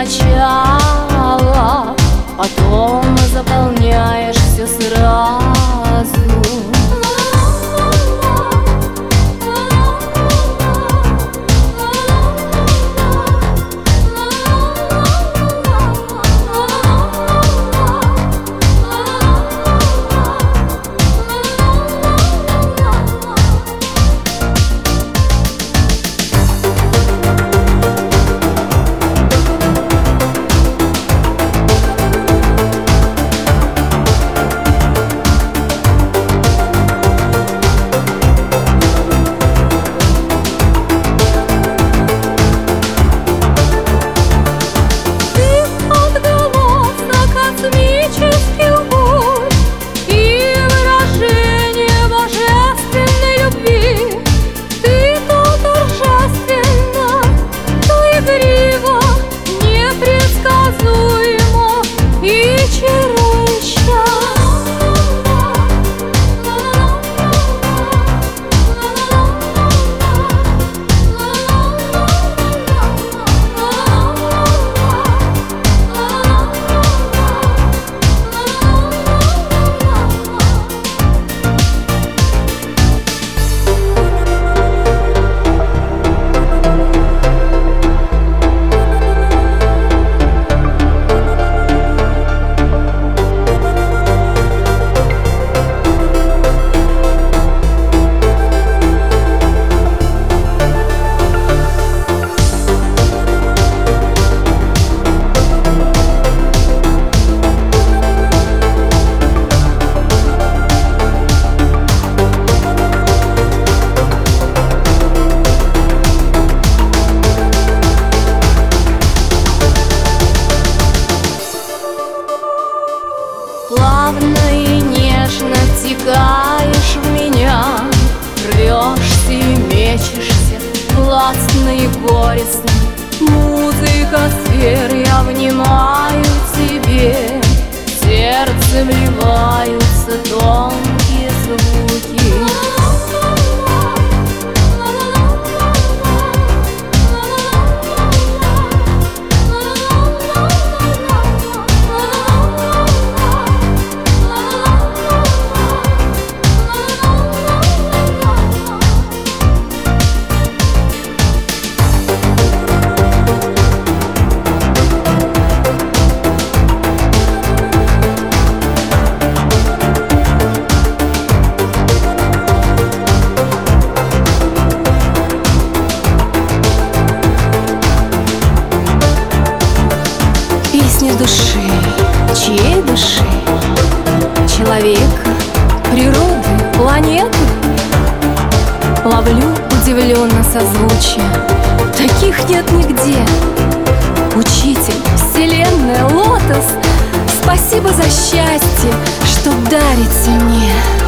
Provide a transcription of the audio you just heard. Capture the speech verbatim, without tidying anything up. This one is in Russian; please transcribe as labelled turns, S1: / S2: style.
S1: начало, потом заполняешь все сразу. Плавно и нежно втекаешь в меня, рвешься и мечешься, властно и горестно. Музыка сфер, я внимаю тебе, в сердце вливаются тонкие звуки. Песня души, чьей души? Человека, природы, планеты? Ловлю удивленно созвучие, таких нет нигде. Учитель, вселенная, лотос, спасибо за счастье, что дарите мне.